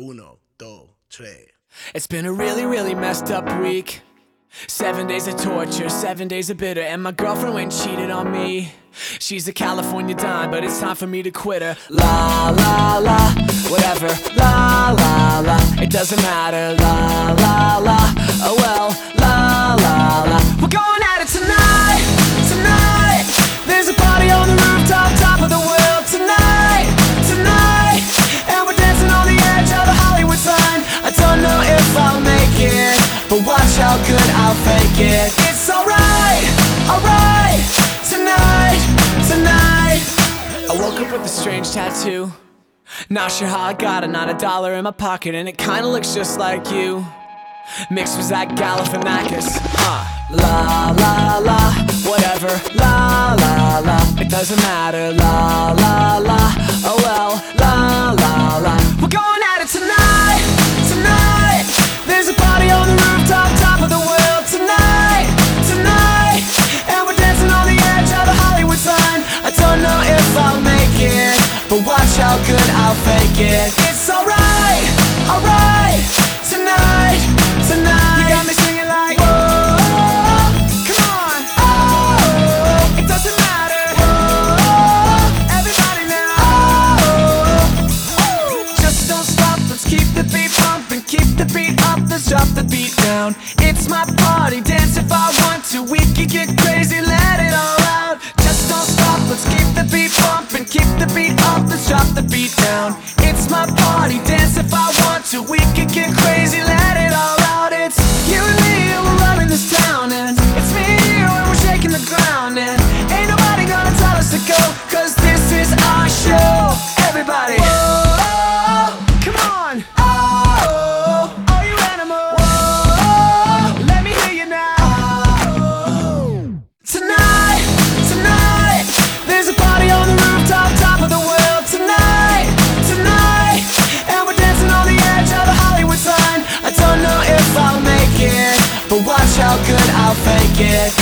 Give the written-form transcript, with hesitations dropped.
Uno, dos, tres. It's been a really, really messed up week. 7 days of torture, 7 days of bitter. And my girlfriend went and cheated on me. She's a California dime, but it's time for me to quit her. La, la, la, whatever. La, la, la, it doesn't matter. La, la, la, oh well. La, la, la, we're going at it tonight, tonight. There's a party on the rooftop, top of the world tonight, tonight. And we're dancing on the edge of a Hollywood sign. I don't know if I'll make it, but watch how good I'll fake it. It's alright, alright, tonight, tonight. I woke up with a strange tattoo. Not sure how I got it, not a dollar in my pocket. And it kinda looks just like you. Mixed with Zach Galifianakis. La, la, la, whatever. La, la, la, it doesn't matter. La, la, la, oh well. La, la, la, we're going at it tonight, tonight. There's a party on the rooftop, top of the world tonight, tonight. And we're dancing on the edge of a Hollywood sign. I don't know if I'll make it, but watch how good I'll fake it. It's alright, alright, tonight, tonight. You got me singing like, whoa, come on, oh, it doesn't matter, whoa, everybody now, oh, just don't stop, let's keep the beat pumping, keep the beat up, let's drop the beat down. It's my party, dance if I want to, we can get crazy, let it all out. Just don't stop, let's keep the beat pumping, keep the beat up, let's drop the beat down. It's my party, dance if I want to, we can get crazy, let it all out. It's you and me, and we're running this town, and it's me and you, and we're shaking the ground, and ain't nobody gonna tell us to go, cause this is our show. Everybody, whoa, come on, oh, all you animals, whoa, let me hear you now. Tonight, tonight, there's a party on the rooftop, top of the world tonight, tonight. And we're dancing on the edge of a Hollywood sign. I don't know if I'll make it, but watch how good I'll fake it.